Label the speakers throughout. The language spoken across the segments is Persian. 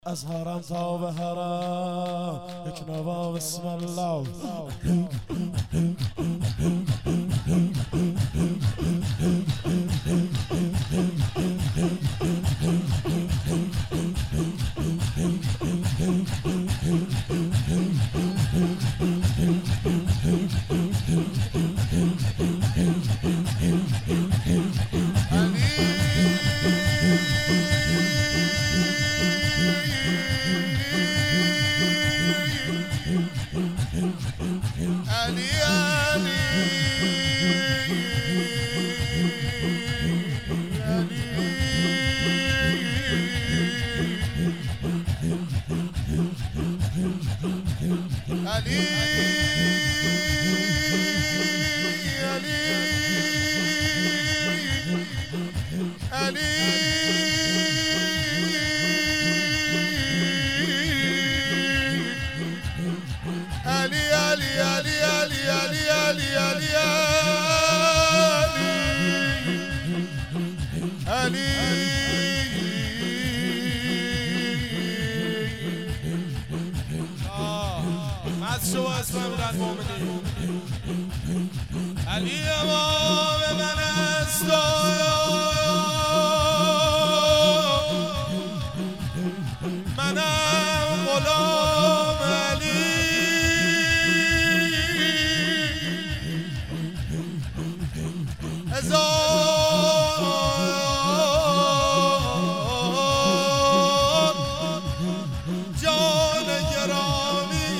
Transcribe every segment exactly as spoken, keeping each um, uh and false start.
Speaker 1: از حرم تا به حرم یک نوا بسم الله.
Speaker 2: شو اسم المؤمنین علی امام من است منم غلام علی هزار جان گرامی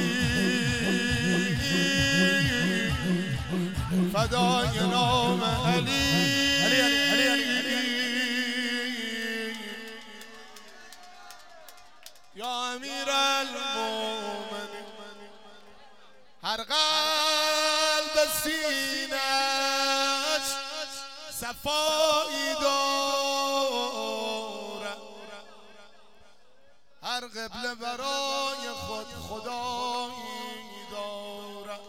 Speaker 2: فدای نام علی علی علی علی علی یا امیر المؤمنین هر قلب سینه‌اش صفایی دارد هر قبله برای خود خدایی دارد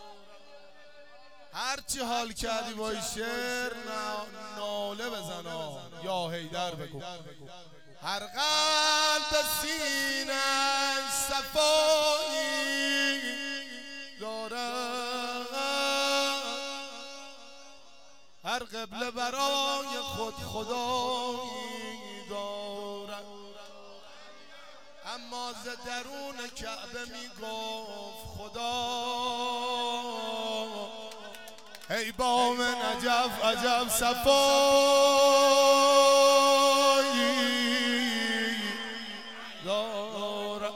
Speaker 2: هرچی حال کردی با این شعر ناله بزنا یا حیدر بگو هر قلب سینه‌اش صفایی دارد هر قبله برای خود خدایی دارد اما ز درون کعبه میگفت خدا ای بام نجف عجب صفایی دارد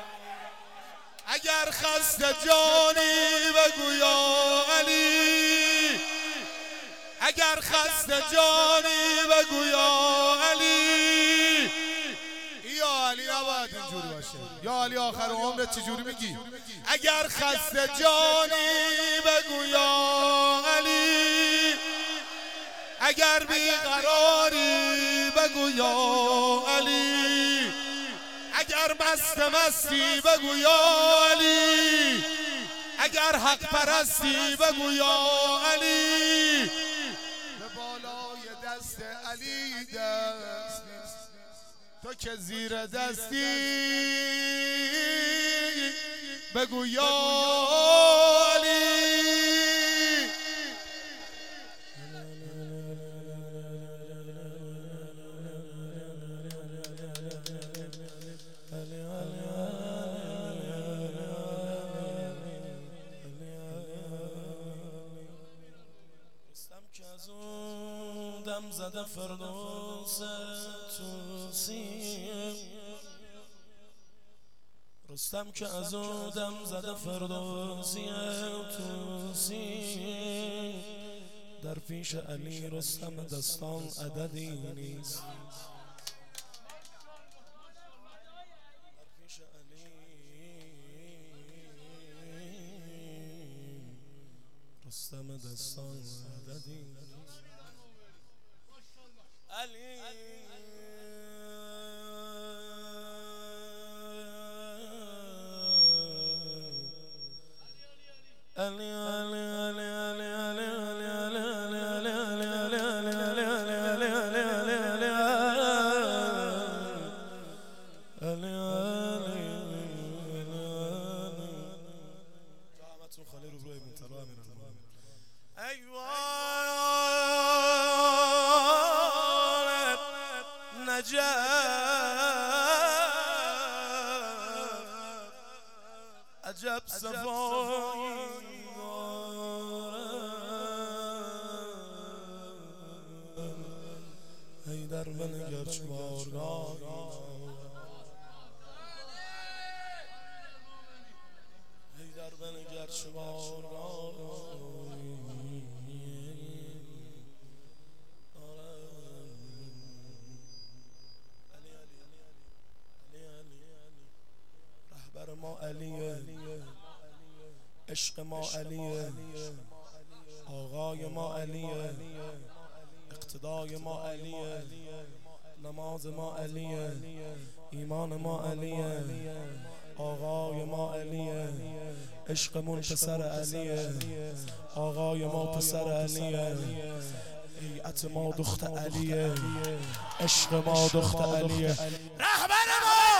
Speaker 2: اگر خسته جانی بگو یا علی اگر خسته جانی بگو یا علی یا علی نباید اینجوری باشه یا علی آخر عمرت چجوری میگی اگر خسته جانی بگو یا علی اگر بیقراری بگو یا علی اگر مست مستی بگو یا علی اگر حق پرستی بگو یا علی به بالای دست علی دست تو که زیر دستی بگو یا علی دم زده فردوس توسی رستم که از او دم زده فردوسی توسی در پیش علی رستم دستان عددی نیست در پیش علی رستم دستان عددی نیست علی علی علی علی علی علی علی علی علی علی جامعتون خالی رو روی منطقه امین الله ایوان نجف عجب صفایی ای در بنگر چمارگاه ای در بنگر چمارگاه رهبر ما علیه عشق ما علیه آقای ما علیه اقتدای ما علیه نماز ما علیه ایمان ما علیه آقای ما علیه عشقمون پسر علیه آقای ما پسر علیه هیئت ما دخت علیه عشق ما دخت علیه رهبر ما